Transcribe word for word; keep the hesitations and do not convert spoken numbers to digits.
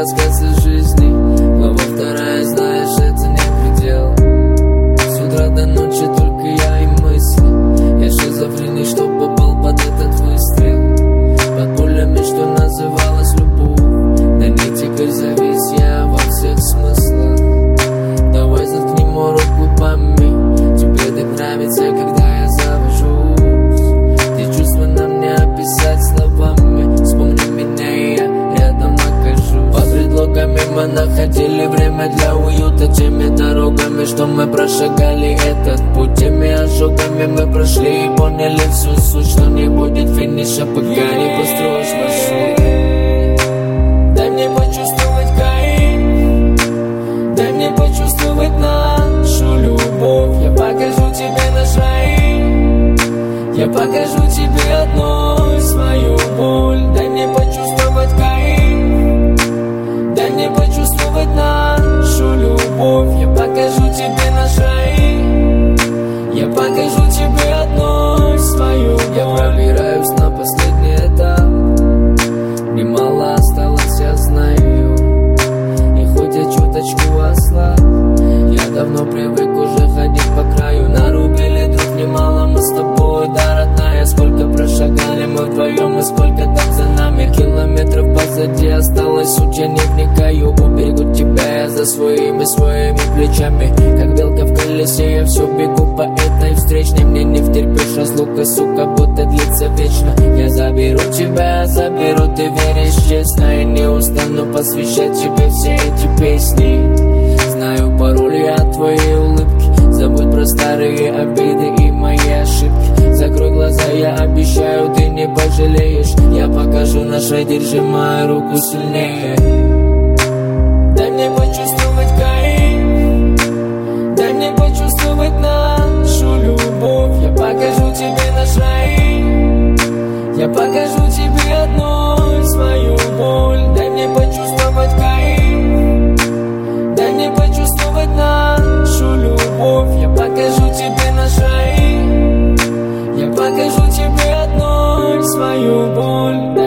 рассказы жизни. Глава вторая, знаешь, это не предел. С утра до ночи только я и мысли. Я шизофреник, что попал под этот выстрел. Под пулями, что называлось любовь. На ней теперь завис я во всех смыслах. Давай заткни мою руку, пойми. Тебе так нравится, когда я завожусь. Те чувства нам не описать словами. Вспомни меня, и я рядом окажусь. Под предлогами мы находили время для уюта. Теми дорогами, что мы прошагали этот путь. Теми ожогами мы прошли и поняли всю суть, что не будет финиша, пока не построишь маршрут. Дай мне почувствовать кайф, дай мне почувствовать нашу любовь. Я покажу тебе наш рай, я покажу тебе одной свою боль. Дай мне почувствовать кайф, дай мне почувствовать нашу любовь. Я покажу тебе наш рай, я покажу тебе одной свою боль. Я пробираюсь на последний этап, немало осталось, я знаю. И хоть я чуточку ослаб, я давно привык уже ходить по краю. Нарубили друг немало мы с тобой, да, родная. Сколько прошагали мы вдвоем и сколько там за нами. Километров позади осталось, суть я не вникаю. Уберегу тебя я за своими, своими плечами. Как белка в колесе, я все бегу по этой встречной. Мне не втерпешь разлука, сука, будто длится вечно. Я заберу тебя, заберу, ты веришь честно. И не устану посвящать тебе все эти песни. Знаю пароль я от твоей улыбки. Забудь про старые обиды и мои ошибки. Закрой глаза, я обещаю, ты не пожалеешь. Я покажу наш рай, держи мою руку сильнее. Дай мне почувствовать кайф, дай мне почувствовать нашу любовь. Я покажу тебе наш рай, я покажу тебе одной свою боль. Дай мне почувствовать кайф, дай мне почувствовать нашу любовь. Я покажу тебе наш рай, я покажу тебе одной свою боль.